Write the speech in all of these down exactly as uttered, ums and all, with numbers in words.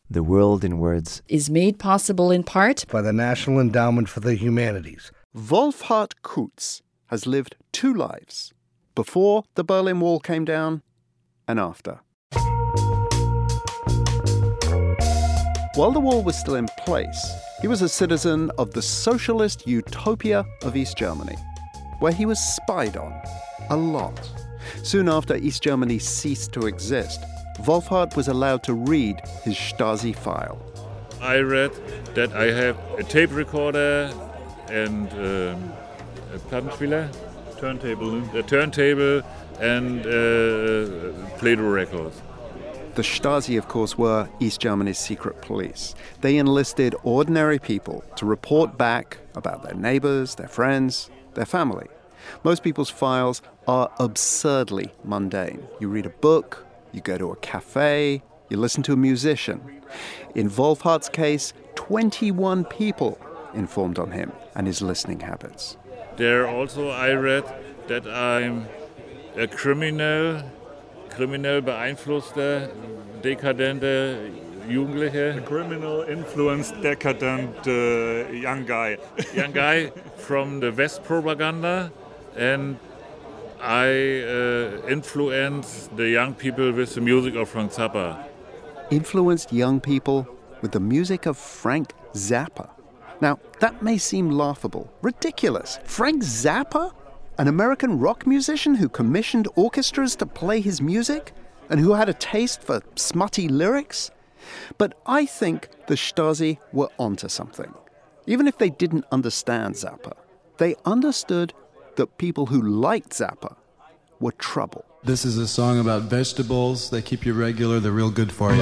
The World in Words is made possible in part by the National Endowment for the Humanities. Wolfhart Kutz has lived two lives, before the Berlin Wall came down and after. While the wall was still in place, he was a citizen of the socialist utopia of East Germany, where he was spied on a lot. Soon after East Germany ceased to exist, Wolfhart was allowed to read his Stasi file. I read that I have a tape recorder and um, a Plattenspieler, turntable, a turntable, and uh, Play-Doh records. The Stasi, of course, were East Germany's secret police. They enlisted ordinary people to report back about their neighbors, their friends, their family. Most people's files are absurdly mundane. You read a book, you go to a cafe, you listen to a musician. In Wolfhart's case, twenty-one people informed on him and his listening habits. There also I read that I'm a criminal, criminal beeinflusster, dekadente Jugendliche. A criminal influenced, decadent uh, young guy. young guy from the West propaganda, and I uh, influenced the young people with the music of Frank Zappa. Influenced young people with the music of Frank Zappa. Now, that may seem laughable, ridiculous. Frank Zappa? An American rock musician who commissioned orchestras to play his music and who had a taste for smutty lyrics? But I think the Stasi were onto something. Even if they didn't understand Zappa, they understood that people who liked Zappa were trouble. This is a song about vegetables. They keep you regular. They're real good for you.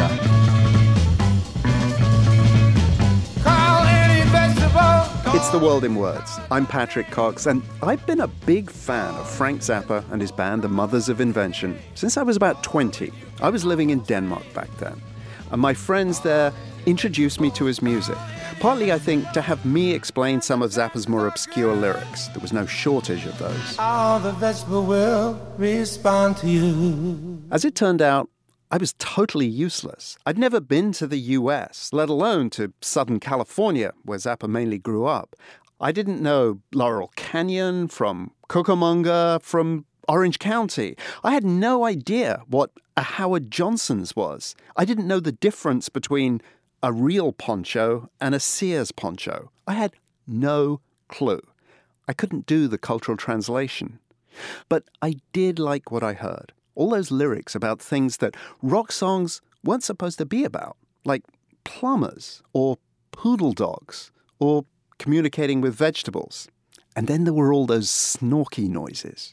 It's The World in Words. I'm Patrick Cox, and I've been a big fan of Frank Zappa and his band, The Mothers of Invention, since I was about twenty. I was living in Denmark back then, and my friends there introduced me to his music. Partly, I think, to have me explain some of Zappa's more obscure lyrics. There was no shortage of those. All the vegetable will respond to you. As it turned out, I was totally useless. I'd never been to the U S, let alone to Southern California, where Zappa mainly grew up. I didn't know Laurel Canyon from Cucamonga, from Orange County. I had no idea what a Howard Johnson's was. I didn't know the difference between a real poncho and a Sears poncho. I had no clue. I couldn't do the cultural translation. But I did like what I heard. All those lyrics about things that rock songs weren't supposed to be about, like plumbers or poodle dogs or communicating with vegetables. And then there were all those snorky noises.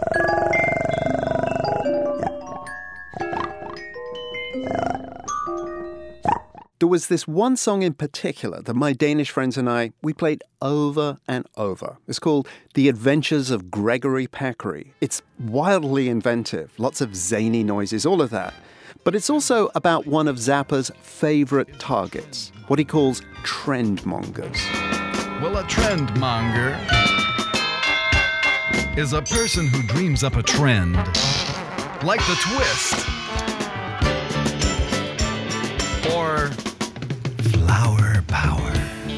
There was this one song in particular that my Danish friends and I, we played over and over. It's called The Adventures of Gregory Peccary. It's wildly inventive, lots of zany noises, all of that. But it's also about one of Zappa's favorite targets, what he calls trendmongers. Well, a trendmonger is a person who dreams up a trend, like the twist or flower power.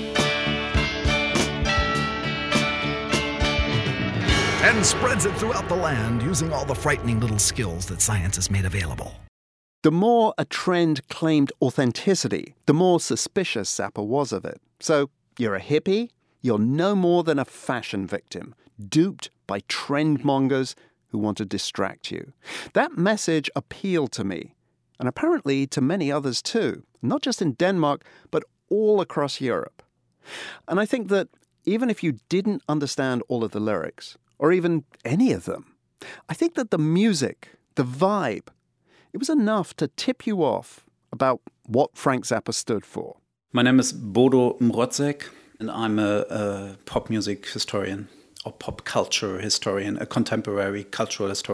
And spreads it throughout the land using all the frightening little skills that science has made available. The more a trend claimed authenticity, the more suspicious Zappa was of it. So, you're a hippie, you're no more than a fashion victim, duped by trendmongers who want to distract you. That message appealed to me, and apparently to many others too, not just in Denmark, but all across Europe. And I think that even if you didn't understand all of the lyrics, or even any of them, I think that the music, the vibe, it was enough to tip you off about what Frank Zappa stood for. My name is Bodo Mrotzek, and I'm a, a pop music historian, or pop culture historian, a contemporary cultural historian.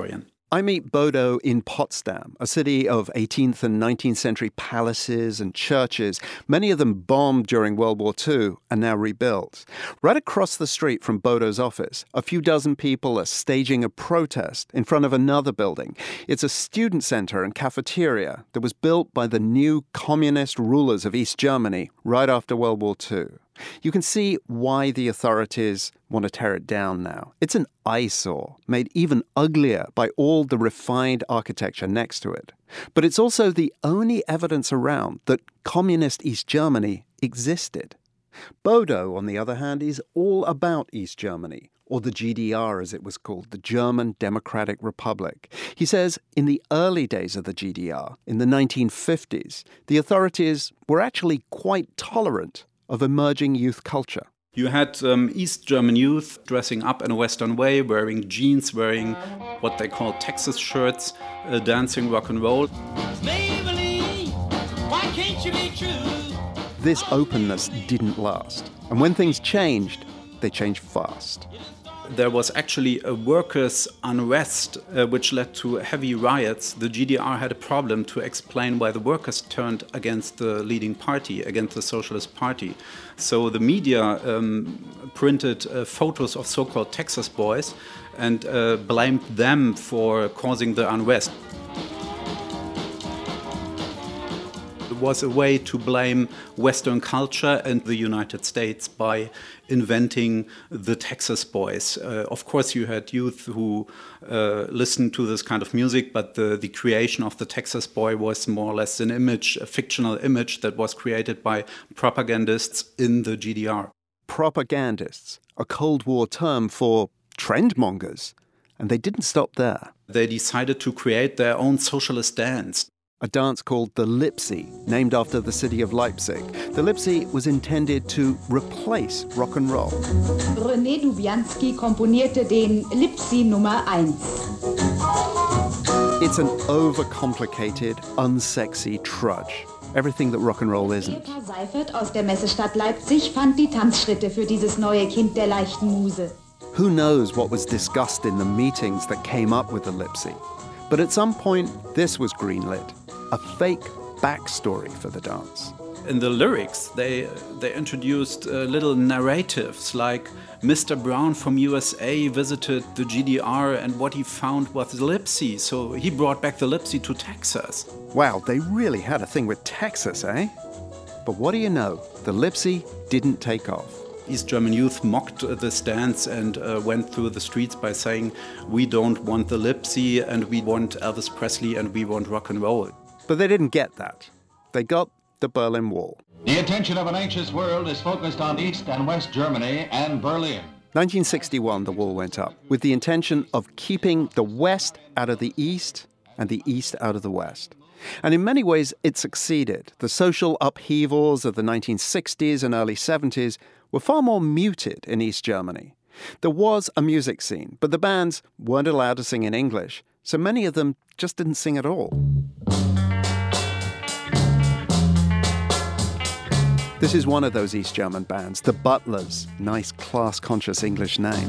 I meet Bodo in Potsdam, a city of eighteenth and nineteenth century palaces and churches, many of them bombed during World War Two and now rebuilt. Right across the street from Bodo's office, a few dozen people are staging a protest in front of another building. It's a student center and cafeteria that was built by the new communist rulers of East Germany right after World War Two. You can see why the authorities want to tear it down now. It's an eyesore, made even uglier by all the refined architecture next to it. But it's also the only evidence around that communist East Germany existed. Bodo, on the other hand, is all about East Germany, or the G D R as it was called, the German Democratic Republic. He says in the early days of the G D R, in the nineteen fifties, the authorities were actually quite tolerant of emerging youth culture. You had um, East German youth dressing up in a Western way, wearing jeans, wearing what they call Texas shirts, uh, dancing rock and roll. Maybelline, why can't you be true? This openness didn't last. And when things changed, they changed fast. There was actually a workers' unrest, uh, which led to heavy riots. The G D R had a problem to explain why the workers turned against the leading party, against the Socialist Party. So the media um, printed uh, photos of so-called Texas boys and uh, blamed them for causing the unrest. It was a way to blame Western culture and the United States by inventing the Texas boys. Uh, of course, you had youth who uh, listened to this kind of music, but the, the creation of the Texas boy was more or less an image, a fictional image that was created by propagandists in the G D R. Propagandists, a Cold War term for trendmongers. And they didn't stop there. They decided to create their own socialist dance. A dance called the Lipsy, named after the city of Leipzig. The Lipsy was intended to replace rock and roll. René Dubiansky komponierte den Lipsy Nummer eins. It's an overcomplicated, unsexy trudge. Everything that rock and roll isn't. Peter Seifert aus der Messestadt Leipzig fand die Tanzschritte für dieses neue Kind der leichten Muse. Who knows what was discussed in the meetings that came up with the Lipsy? But at some point, this was greenlit. A fake backstory for the dance. In the lyrics, they they introduced uh, little narratives like Mister Brown from U S A visited the G D R and what he found was the Lipsy, so he brought back the Lipsy to Texas. Wow, they really had a thing with Texas, eh? But what do you know? The Lipsy didn't take off. East German youth mocked this dance and uh, went through the streets by saying, we don't want the Lipsy and we want Elvis Presley and we want rock and roll. But they didn't get that. They got the Berlin Wall. The attention of an anxious world is focused on East and West Germany and Berlin. nineteen sixty-one, the wall went up with the intention of keeping the West out of the East and the East out of the West. And in many ways, it succeeded. The social upheavals of the nineteen sixties and early seventies were far more muted in East Germany. There was a music scene, but the bands weren't allowed to sing in English, so many of them just didn't sing at all. This is one of those East German bands, the Butlers. Nice class-conscious English name.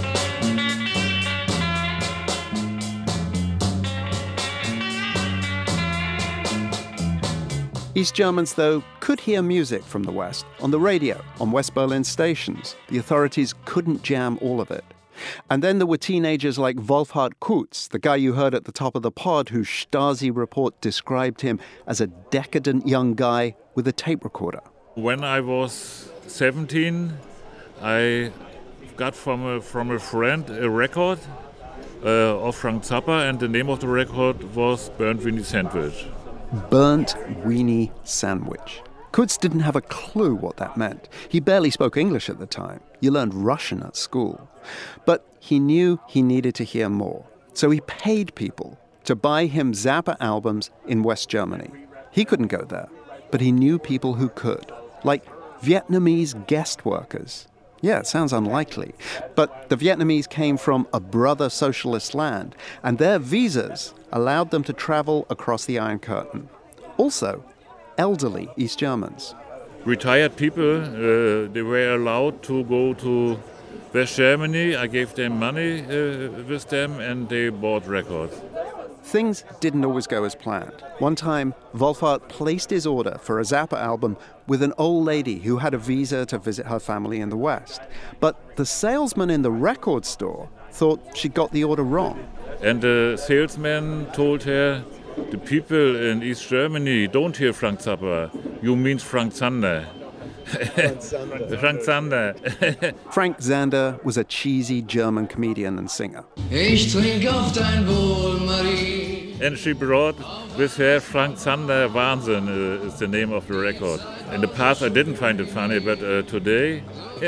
East Germans, though, could hear music from the West on the radio, on West Berlin stations. The authorities couldn't jam all of it. And then there were teenagers like Wolfhard Kutz, the guy you heard at the top of the pod, whose Stasi report described him as a decadent young guy with a tape recorder. When I was seventeen, I got from a, from a friend a record uh, of Frank Zappa, and the name of the record was Burnt Weenie Sandwich. Burnt Weenie Sandwich. Kutz didn't have a clue what that meant. He barely spoke English at the time. You learned Russian at school. But he knew he needed to hear more. So he paid people to buy him Zappa albums in West Germany. He couldn't go there, but he knew people who could, like Vietnamese guest workers. Yeah, it sounds unlikely, but the Vietnamese came from a brother socialist land, and their visas allowed them to travel across the Iron Curtain. Also, elderly East Germans. Retired people, uh, they were allowed to go to West Germany. I gave them money uh, with them, and they bought records. Things didn't always go as planned. One time, Wolfhard placed his order for a Zappa album with an old lady who had a visa to visit her family in the West. But the salesman in the record store thought she got the order wrong. And the salesman told her, the people in East Germany don't hear Frank Zappa. You mean Frank Zander. Frank Zander. Frank Zander was a cheesy German comedian and singer. Ich trink auf dein Wohl, Marie. And she brought with her Frank Zander Wahnsinn uh, is the name of the record. In the past I didn't find it funny, but uh, today...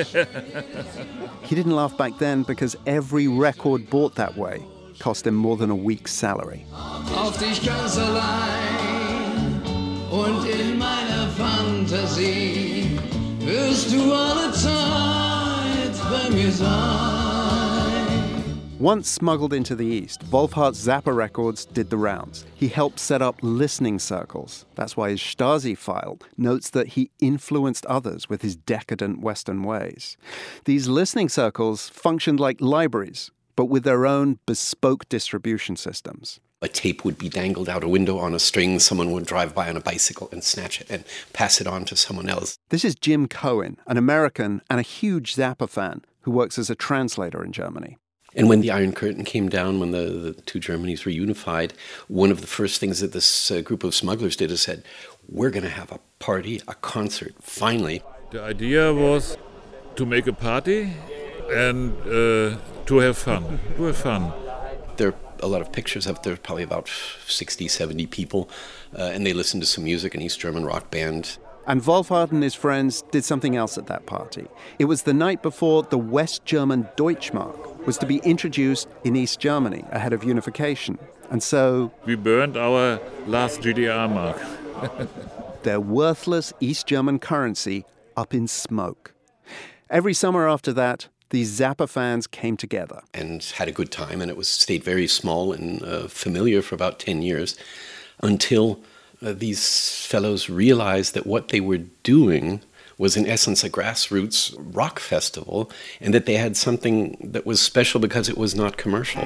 He didn't laugh back then because every record bought that way cost him more than a week's salary. Auf dich ganz allein und in meiner Fantasie wirst du alle Zeit bei mir sein. Once smuggled into the East, Wolfhardt's Zappa records did the rounds. He helped set up listening circles. That's why his Stasi file notes that he influenced others with his decadent Western ways. These listening circles functioned like libraries, but with their own bespoke distribution systems. A tape would be dangled out a window on a string. Someone would drive by on a bicycle and snatch it and pass it on to someone else. This is Jim Cohen, an American and a huge Zappa fan who works as a translator in Germany. And when the Iron Curtain came down, when the, the two Germanys were unified, one of the first things that this uh, group of smugglers did is said, we're going to have a party, a concert, finally. The idea was to make a party and uh, to have fun, to have fun. There are a lot of pictures of there, probably about sixty, seventy people, uh, and they listened to some music, an East German rock band. And Wolfhard and his friends did something else at that party. It was the night before the West German Deutschmark was to be introduced in East Germany ahead of unification. And so... we burned our last G D R mark. Their worthless East German currency up in smoke. Every summer after that, these Zappa fans came together. And had a good time, and it was stayed very small and uh, familiar for about ten years, until uh, these fellows realized that what they were doing was in essence a grassroots rock festival, and that they had something that was special because it was not commercial.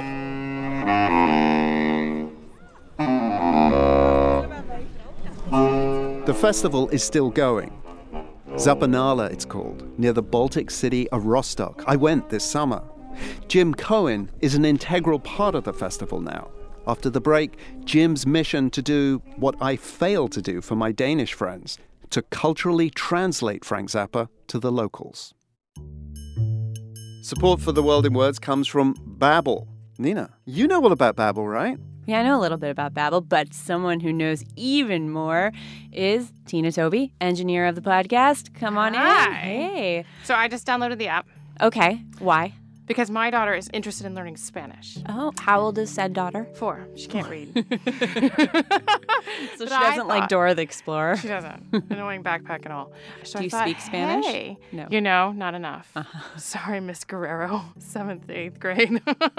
The festival is still going. Zappanala, it's called, near the Baltic city of Rostock. I went this summer. Jim Cohen is an integral part of the festival now. After the break, Jim's mission to do what I failed to do for my Danish friends, to culturally translate Frank Zappa to the locals. Support for The World in Words comes from Babbel. Nina, you know all about Babbel, right? Yeah, I know a little bit about Babbel, but someone who knows even more is Tina Toby, engineer of the podcast. Come on Hi. in. Hey. So I just downloaded the app. Okay. Why? Because my daughter is interested in learning Spanish. Oh, how old is said daughter? Four. She can't read. So she doesn't like Dora the Explorer? She doesn't. Annoying backpack and all. So Do I you thought, speak Spanish? Hey, No. You know, not enough. Uh-huh. Sorry, Miss Guerrero. Seventh, eighth grade.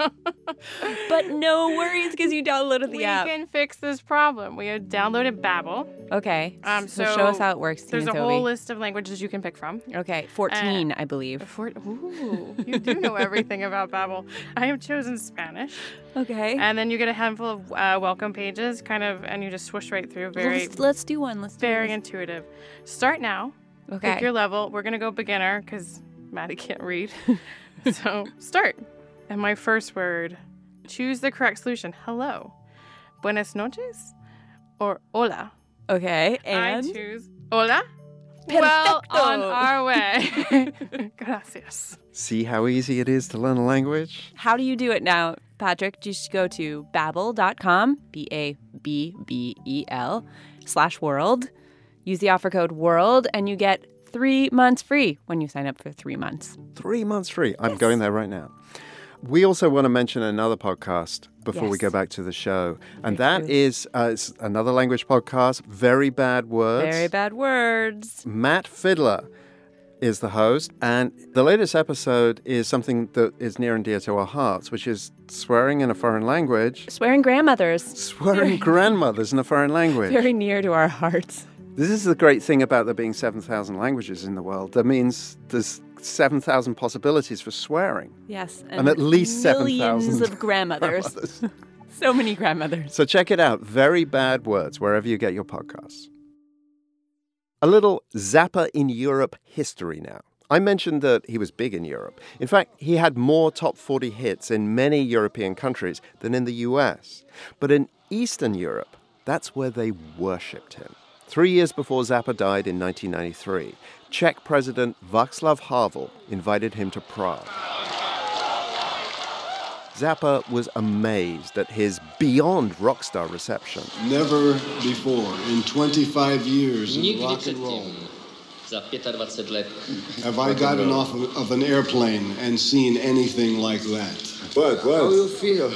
But no worries because you downloaded the we app. We can fix this problem. We had downloaded Babbel. Okay. Um, so, so show us how it works, Tina There's a Toby. whole list of languages you can pick from. Okay. fourteen, Uh, I believe. Four, ooh, you do know everything about Babbel. I have chosen Spanish. Okay. And then you get a handful of uh, welcome pages, kind of, and you just swoosh right through. Very, let's, let's do one. Let's do very this. intuitive. Start now. Okay. Pick your level. We're gonna go beginner because Maddie can't read. So start. And my first word. Choose the correct solution. Hello. Buenas noches. Or hola. Okay. And I choose hola. Perfecto. Well, on our way. Gracias. See how easy it is to learn a language? How do you do it now, Patrick? Just go to babbel dot com, B A B B E L, slash world. Use the offer code WORLD, and you get three months free when you sign up for three months. Three months free. I'm going there right now. We also want to mention another podcast before Yes. we go back to the show. And Very that true. is uh, it's another language podcast, Very Bad Words. Very bad words. Matt Fiddler is the host. And the latest episode is something that is near and dear to our hearts, which is swearing in a foreign language. Swearing grandmothers. Swearing grandmothers in a foreign language. Very near to our hearts. This is the great thing about there being seven thousand languages in the world. That means there's seven thousand possibilities for swearing. Yes. And, and at least seven thousand millions of grandmothers. grandmothers. So many grandmothers. So check it out. Very Bad Words, wherever you get your podcasts. A little Zappa in Europe history now. I mentioned that he was big in Europe. In fact, he had more top forty hits in many European countries than in the U S. But in Eastern Europe, that's where they worshipped him. Three years before Zappa died in nineteen ninety-three, Czech President Václav Havel invited him to Prague. Zappa was amazed at his beyond rock star reception. Never before in twenty-five years in rock and roll have I gotten off of an airplane and seen anything like that. What? What? How do you feel?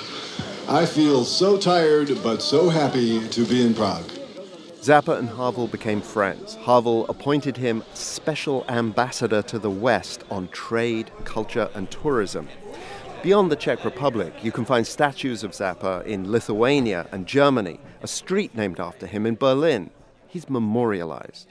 I feel so tired but so happy to be in Prague. Zappa and Havel became friends. Havel appointed him special ambassador to the West on trade, culture, and tourism. Beyond the Czech Republic, you can find statues of Zappa in Lithuania and Germany, a street named after him in Berlin. He's memorialized.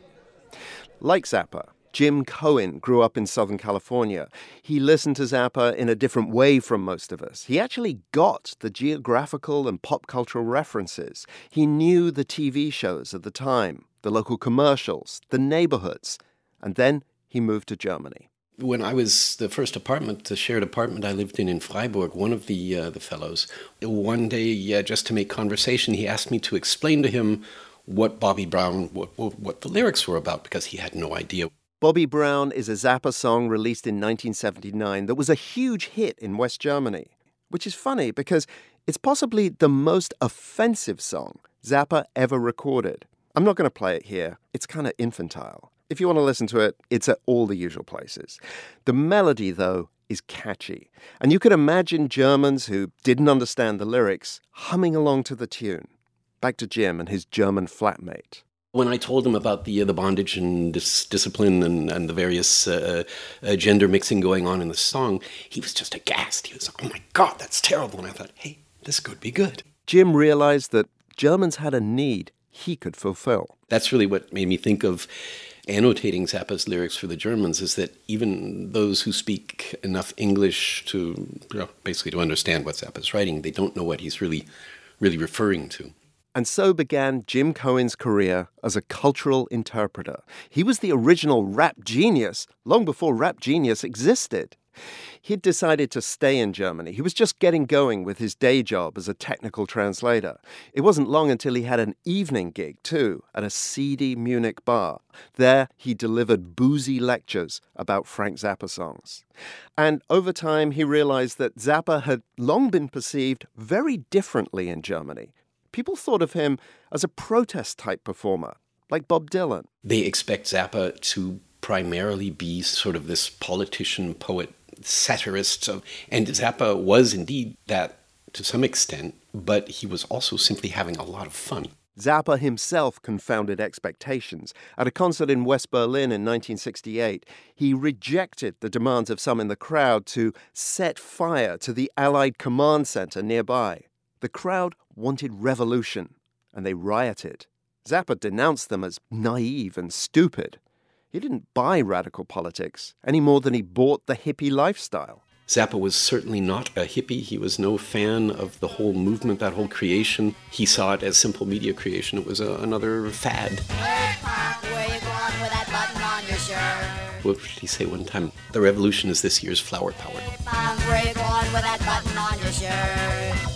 Like Zappa, Jim Cohen grew up in Southern California. He listened to Zappa in a different way from most of us. He actually got the geographical and pop cultural references. He knew the T V shows of the time, the local commercials, the neighborhoods. And then he moved to Germany. When I was the first apartment, the shared apartment I lived in in Freiburg, one of the uh, the fellows, one day, yeah, just to make conversation, he asked me to explain to him what Bobby Brown, what, what the lyrics were about, because he had no idea. Bobby Brown is a Zappa song released in nineteen seventy-nine that was a huge hit in West Germany, which is funny because it's possibly the most offensive song Zappa ever recorded. I'm not going to play it here. It's kind of infantile. If you want to listen to it, it's at all the usual places. The melody, though, is catchy. And you could imagine Germans who didn't understand the lyrics humming along to the tune. Back to Jim and his German flatmate. When I told him about the uh, the bondage and dis- discipline and, and the various uh, uh, gender mixing going on in the song, he was just aghast. He was like, oh my God, that's terrible. And I thought, hey, this could be good. Jim realized that Germans had a need he could fulfill. That's really what made me think of annotating Zappa's lyrics for the Germans, is that even those who speak enough English to, you know, basically to understand what Zappa's writing, they don't know what he's really, really referring to. And so began Jim Cohen's career as a cultural interpreter. He was the original rap genius long before Rap Genius existed. He'd decided to stay in Germany. He was just getting going with his day job as a technical translator. It wasn't long until he had an evening gig, too, at a seedy Munich bar. There, he delivered boozy lectures about Frank Zappa songs. And over time, he realized that Zappa had long been perceived very differently in Germany. People thought of him as a protest-type performer, like Bob Dylan. They expect Zappa to primarily be sort of this politician, poet, satirist. So, and Zappa was indeed that to some extent, but he was also simply having a lot of fun. Zappa himself confounded expectations. At a concert in West Berlin in nineteen sixty-eight, he rejected the demands of some in the crowd to set fire to the Allied command center nearby. The crowd wanted revolution, and they rioted. Zappa denounced them as naive and stupid. He didn't buy radical politics any more than he bought the hippie lifestyle. Zappa was certainly not a hippie. He was no fan of the whole movement, that whole creation. He saw it as simple media creation. It was a, another fad. Hey, Pop, where you going with that button on your shirt? What did he say one time? The revolution is this year's flower power. Hey, Pop, where you going with that button on your shirt?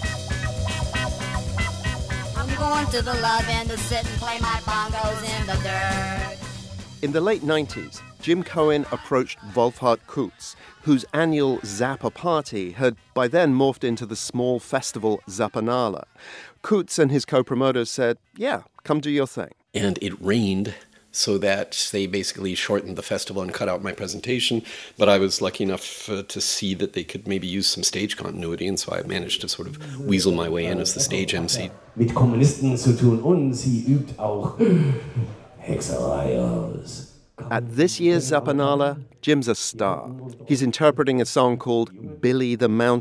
I'm going to the love end to sit and play my bongos in the dirt. In the late nineties, Jim Cohen approached Wolfhard Kutz, whose annual Zappa party had by then morphed into the small festival Zappanale. Kutz and his co-promoters said, yeah, come do your thing. And it rained, so that they basically shortened the festival and cut out my presentation. But I was lucky enough uh, to see that they could maybe use some stage continuity, and so I managed to sort of weasel my way in as the stage M C. Mit Kommunisten zu tun und sie übt auch Hexerei aus. At this year's Zappanale, Jim's a star. He's interpreting a song called Billy the Mountain,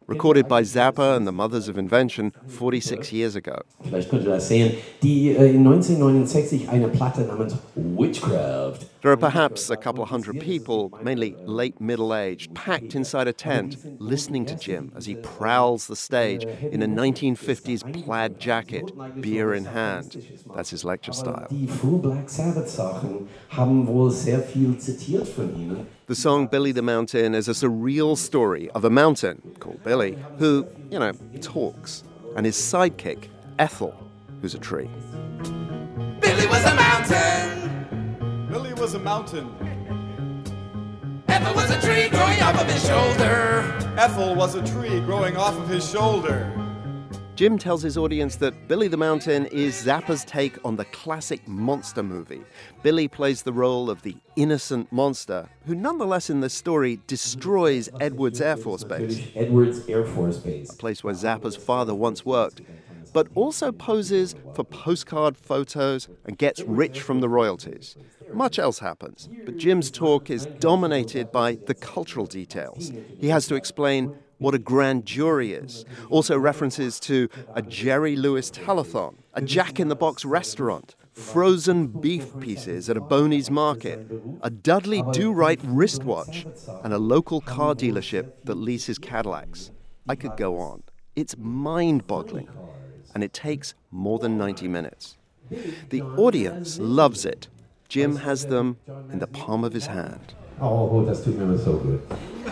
recorded by Zappa and the Mothers of Invention forty-six years ago. Vielleicht könnt ihr das sehen, die äh, in neunzehnhundertneunundsechzig eine Platte namens Witchcraft. There are perhaps a couple of hundred people, mainly late middle-aged, packed inside a tent, listening to Jim as he prowls the stage in a nineteen fifties plaid jacket, beer in hand. That's his lecture style. Die frühen Black Sabbath Sachen haben wohl sehr viel zitiert von ihnen. The song Billy the Mountain is a surreal story of a mountain called Billy who, you know, talks, and his sidekick, Ethel, who's a tree. Billy was a mountain. Billy was a mountain. Ethel was a tree growing off of his shoulder. Ethel was a tree growing off of his shoulder. Jim tells his audience that Billy the Mountain is Zappa's take on the classic monster movie. Billy plays the role of the innocent monster, who nonetheless in the story destroys Edwards Air Force Base. Edwards Air Force Base. A place where Zappa's father once worked, but also poses for postcard photos and gets rich from the royalties. Much else happens, but Jim's talk is dominated by the cultural details. He has to explain what a grand jury is, also references to a Jerry Lewis telethon, a Jack-in-the-Box restaurant, frozen beef pieces at a Boney's market, a Dudley Do-Right wristwatch, and a local car dealership that leases Cadillacs. I could go on. It's mind-boggling, and it takes more than ninety minutes. The audience loves it. Jim has them in the palm of his hand. Oh, das tut mir so good.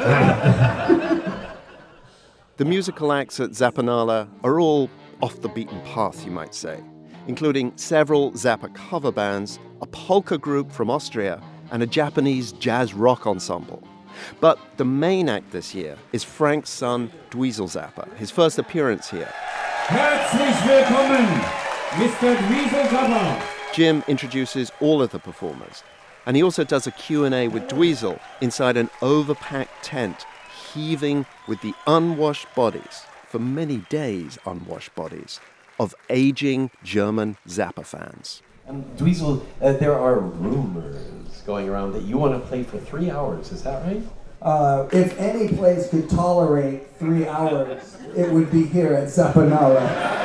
The musical acts at Zappanale are all off the beaten path, you might say, including several Zappa cover bands, a polka group from Austria, and a Japanese jazz rock ensemble. But the main act this year is Frank's son, Dweezil Zappa, his first appearance here. Herzlich willkommen, Mister Dweezil Zappa. Jim introduces all of the performers, and he also does a Q and A with Dweezil inside an overpacked tent, heaving with the unwashed bodies, for many days unwashed bodies, of aging German Zappa fans. Um, Dweezil, uh, there are rumors going around that you want to play for three hours, is that right? Uh, if any place could tolerate three hours, it would be here at Zappanale.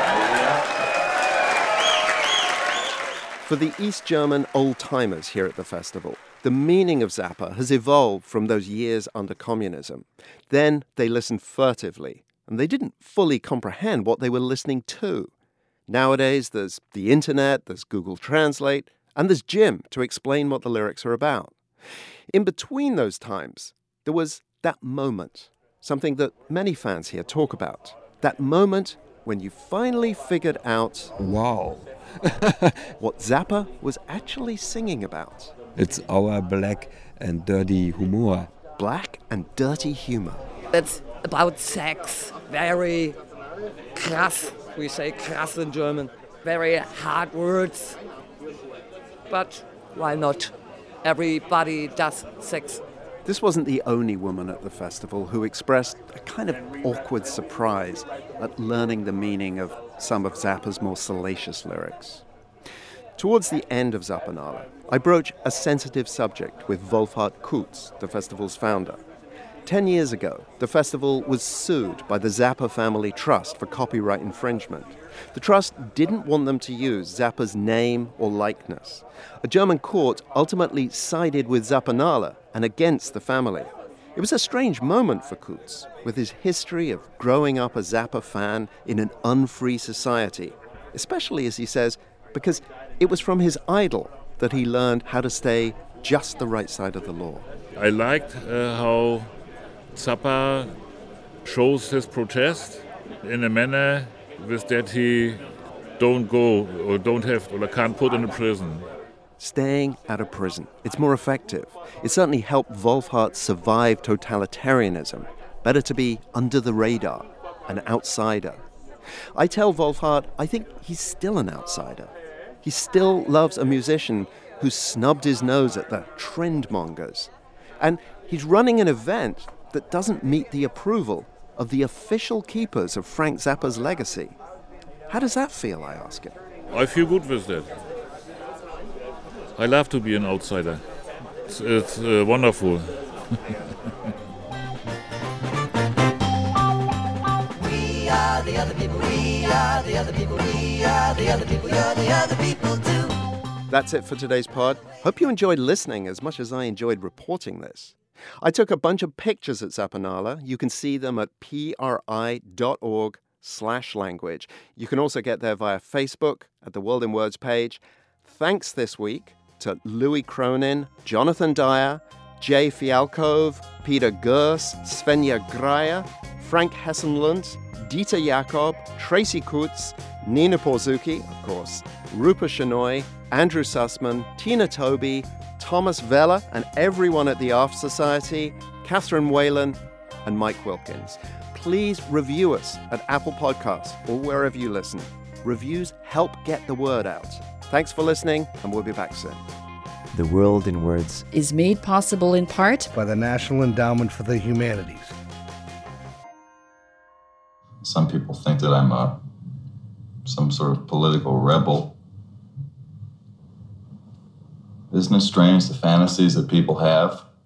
For the East German old-timers here at the festival, the meaning of Zappa has evolved from those years under communism. Then they listened furtively, and they didn't fully comprehend what they were listening to. Nowadays, there's the internet, there's Google Translate, and there's Jim to explain what the lyrics are about. In between those times, there was that moment, something that many fans here talk about. That moment when you finally figured out, wow, what Zappa was actually singing about. It's our black and dirty humor. Black and dirty humor. It's about sex. Very krass. We say krass in German. Very hard words. But why not? Everybody does sex. This wasn't the only woman at the festival who expressed a kind of awkward surprise at learning the meaning of some of Zappa's more salacious lyrics. Towards the end of Zappanale, I broach a sensitive subject with Wolfhard Kutz, the festival's founder. Ten years ago, the festival was sued by the Zappa Family Trust for copyright infringement. The trust didn't want them to use Zappa's name or likeness. A German court ultimately sided with Zappanale and against the family. It was a strange moment for Kutz, with his history of growing up a Zappa fan in an unfree society, especially, as he says, because it was from his idol that he learned how to stay just the right side of the law. I liked uh, how Zappa shows his protest in a manner with that he don't go or don't have or can't put in a prison. Staying out of prison. It's more effective. It certainly helped Wolfhard survive totalitarianism. Better to be under the radar, an outsider. I tell Wolfhard I think he's still an outsider. He still loves a musician who snubbed his nose at the trendmongers. And he's running an event that doesn't meet the approval of the official keepers of Frank Zappa's legacy. How does that feel, I ask him? I feel good with that. I love to be an outsider. It's, it's uh, wonderful. are the other people, we are the other people, we are the other people, you're the other people too. That's it for today's pod. Hope you enjoyed listening as much as I enjoyed reporting this. I took a bunch of pictures at Zapanala. You can see them at pri.org slash language. You can also get there via Facebook at the World in Words page. Thanks this week to Louis Cronin, Jonathan Dyer, Jay Fialkov, Peter Gers, Svenja Greyer, Frank Hessenlund, Dieter Jakob, Tracy Kutz, Nina Porzuki, of course, Rupa Shenoy, Andrew Sussman, Tina Toby, Thomas Vella, and everyone at the Aft Society, Catherine Whalen, and Mike Wilkins. Please review us at Apple Podcasts or wherever you listen. Reviews help get the word out. Thanks for listening, and we'll be back soon. The World in Words is made possible in part by the National Endowment for the Humanities. Some people think that I'm a, some sort of political rebel. Isn't it strange the fantasies that people have?